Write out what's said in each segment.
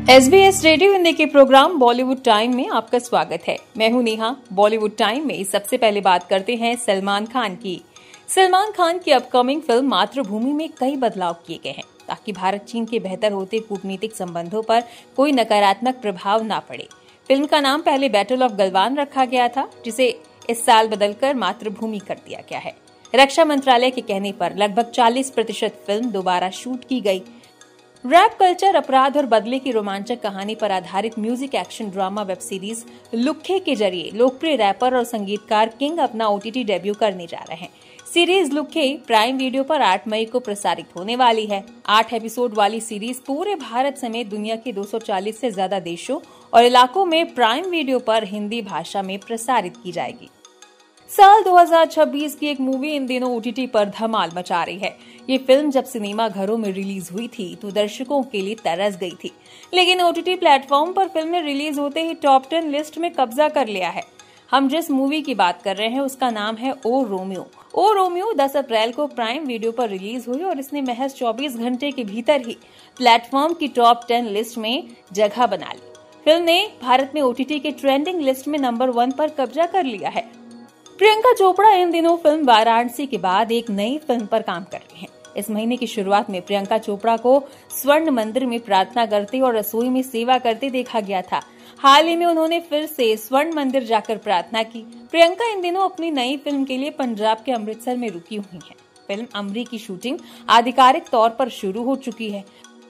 SBS radio Hindi के programme Bollywood time में आपका स्वागत है। मैं हूं नेहा। बॉलीवुड टाइम में सबसे पहले बात करते हैं सलमान खान की। सलमान खान की अपकमिंग फिल्म मातृभूमि में कई बदलाव किए गए हैं ताकि भारत चीन के बेहतर होते कूटनीतिक संबंधों पर कोई नकारात्मक प्रभाव न पड़े। फिल्म का नाम पहले बैटल ऑफ गलवान रखा गया था, जिसे इस साल बदलकर मातृभूमि कर दिया गया है। रक्षा मंत्रालय के कहने पर लगभग 40% फिल्म दोबारा शूट की गई। रैप कल्चर, अपराध और बदले की रोमांचक कहानी पर आधारित music action drama web series Lukkhe के जरिए लोकप्रिय रैपर और संगीतकार किंग अपना OTT डेब्यू करने जा रहे हैं। सीरीज लुक्खे प्राइम वीडियो पर 8 मई को प्रसारित होने वाली है। 8 एपिसोड वाली सीरीज पूरे भारत समेत दुनिया के 240 से ज्यादा देशों और इलाकों में प्राइम वीडियो पर हिंदी भाषा में प्रसारित की जाएगी। साल 2026 की एक मूवी इन दिनों OTT पर धमाल मचा रही है। ये फिल्म जब सिनेमा घरों में रिलीज हुई थी तो दर्शकों के लिए तरस गई थी, लेकिन OTT प्लेटफॉर्म पर फिल्म ने रिलीज होते ही टॉप 10 लिस्ट में कब्जा कर लिया है। हम जिस मूवी की बात कर रहे हैं उसका नाम है ओ रोमियो। ओ रोमियो 10 अप्रैल को प्राइम वीडियो पर रिलीज हुई और इसने महज 24 घंटे के भीतर ही प्लेटफॉर्म की टॉप 10 लिस्ट में जगह बना ली। फिल्म ने भारत में OTT के ट्रेंडिंग लिस्ट में नंबर 1 पर कब्जा कर लिया है। प्रियंका चोपड़ा इन दिनों फिल्म वाराणसी के बाद एक नई फिल्म पर काम कर रही हैं। इस महीने की शुरुआत में प्रियंका चोपड़ा को स्वर्ण मंदिर में प्रार्थना करते और रसोई में सेवा करते देखा गया था। हाल ही में उन्होंने फिर से स्वर्ण मंदिर जाकर प्रार्थना की। प्रियंका इन दिनों अपनी नई फिल्म के लिए पंजाब के अमृतसर में रुकी हुई हैं। फिल्म अमरी की शूटिंग आधिकारिक तौर पर शुरू हो चुकी है।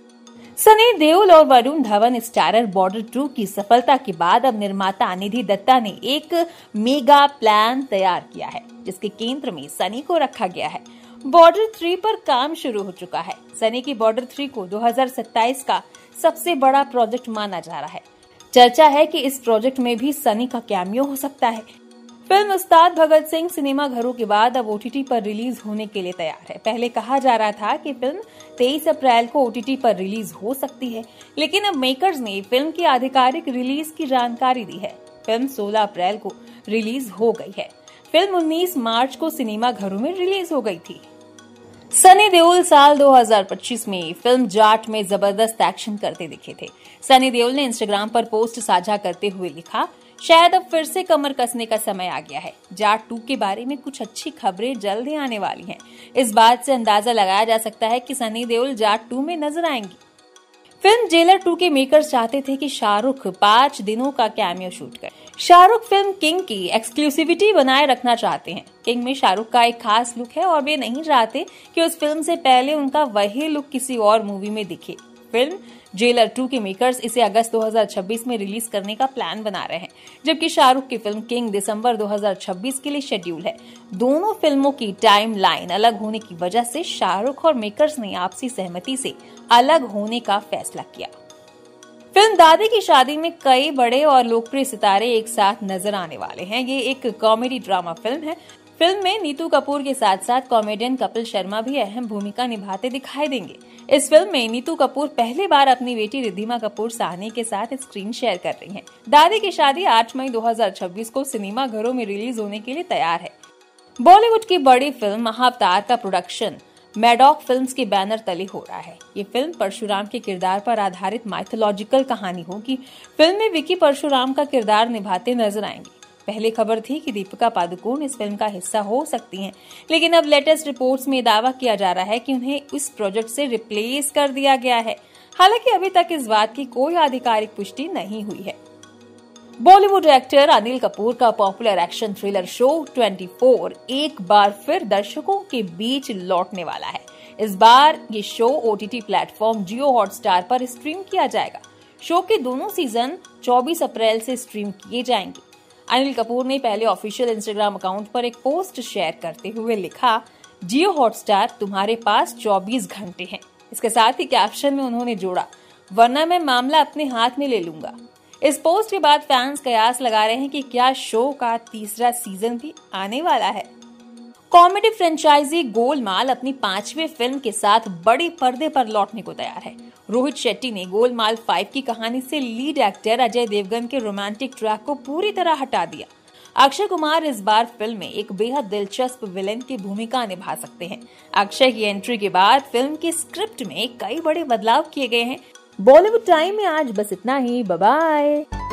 सनी देओल और वरुण धवन स्टारर बॉर्डर 2 की सफलता के बाद अब निर्माता निधि दत्ता ने एक मेगा प्लान तैयार किया है, जिसके केंद्र में सनी को रखा गया है। बॉर्डर 3 पर काम शुरू हो चुका है। सनी की बॉर्डर 3 को 2027 का सबसे बड़ा प्रोजेक्ट माना जा रहा है। चर्चा है कि इस प्रोजेक्ट में भी सनी का कैमियो हो सकता है। फिल्म उस्ताद भगत सिंह सिनेमा घरों के बाद अब OTT पर रिलीज होने के लिए तैयार है। पहले कहा जा रहा था कि फिल्म 23 अप्रैल को OTT पर रिलीज हो सकती है, लेकिन अब मेकर्स ने फिल्म की आधिकारिक रिलीज की जानकारी दी है। फिल्म 16 अप्रैल को रिलीज हो गई है। फिल्म 19 मार्च को सिनेमा घरों में रिलीज हो गई थी। सनी देओल साल 2025 में फिल्म जाट में जबरदस्त एक्शन करते दिखे थे। सनी देओल ने इंस्टाग्राम पर पोस्ट साझा करते हुए लिखा, शायद अब फिर से कमर कसने का समय आ गया है। जाट 2 के बारे में कुछ अच्छी खबरें जल्द ही आने वाली हैं। इस बात से अंदाजा लगाया जा सकता है कि सनी देओल जाट 2 में नजर आएंगी। फिल्म जेलर 2 के मेकर्स चाहते थे कि शाहरुख 5 दिनों का कैमियो शूट करे। शाहरुख फिल्म किंग की एक्सक्लूसिविटी बनाए रखना चाहते हैं। किंग में शाहरुख का एक खास लुक है और वे नहीं चाहते कि उस फिल्म से पहले उनका वही लुक किसी और मूवी में दिखे। फिल्म जेलर 2 के मेकर्स इसे अगस्त 2026 में रिलीज करने का प्लान बना रहे हैं, जबकि शाहरुख की फिल्म किंग दिसंबर 2026 के लिए शेड्यूल है। दोनों फिल्मों की टाइम लाइन अलग होने की वजह से शाहरुख और मेकर्स ने आपसी सहमति से अलग होने का फैसला किया। फिल्म दादी की शादी में कई बड़े और लोकप्रिय सितारे एक साथ नजर आने वाले हैं। ये एक कॉमेडी ड्रामा फिल्म है। फिल्म में नीतू कपूर के साथ साथ कॉमेडियन कपिल शर्मा भी अहम भूमिका निभाते दिखाई देंगे। इस फिल्म में नीतू कपूर पहली बार अपनी बेटी रिद्धिमा कपूर साहनी के साथ स्क्रीन शेयर कर रही हैं। दादी की शादी 8 मई 2026 को सिनेमा घरों में रिलीज होने के लिए तैयार है। बॉलीवुड की बड़ी फिल्म महाअवतार का प्रोडक्शन मैडॉक फिल्म्स के बैनर तले हो रहा है। ये फिल्म परशुराम के किरदार पर आधारित माइथोलॉजिकल कहानी होगी। फिल्म में विकी परशुराम का किरदार निभाते नजर आएंगे। पहले खबर थी कि दीपिका पादुकोण इस फिल्म का हिस्सा हो सकती हैं, लेकिन अब लेटेस्ट रिपोर्ट्स में दावा किया जा रहा है कि उन्हें इस प्रोजेक्ट से रिप्लेस कर दिया गया है। हालांकि अभी तक इस बात की कोई आधिकारिक पुष्टि नहीं हुई है। बॉलीवुड एक्टर अनिल कपूर का पॉपुलर एक्शन थ्रिलर शो 24 एक बार फिर दर्शकों के बीच लौटने वाला है। इस बार ये show OTT platform Jio Hotstar पर स्ट्रीम किया जाएगा। शो के दोनों सीजन 24 अप्रैल से स्ट्रीम किए जाएंगे। अनिल कपूर ने पहले ऑफिशियल इंस्टाग्राम अकाउंट पर एक पोस्ट शेयर करते हुए लिखा, जियो हॉटस्टार तुम्हारे पास 24 घंटे हैं। इसके साथ ही कैप्शन में उन्होंने जोड़ा, वरना मैं मामला अपने हाथ में ले लूंगा। इस पोस्ट के बाद फैंस कयास लगा रहे हैं कि क्या शो का तीसरा सीजन भी आने वाला है। कॉमेडी फ्रेंचाइजी गोलमाल अपनी 5वीं फिल्म के साथ बड़े पर्दे पर लौटने को तैयार है। रोहित शेट्टी ने गोलमाल 5 की कहानी से लीड एक्टर अजय देवगन के रोमांटिक ट्रैक को पूरी तरह हटा दिया। अक्षय कुमार इस बार फिल्म में एक बेहद दिलचस्प विलेन की भूमिका निभा सकते हैं। अक्षय की एंट्री के बाद फिल्म की स्क्रिप्ट में कई बड़े बदलाव किए गए हैं। बॉलीवुड टाइम में आज बस इतना ही। Bye bye.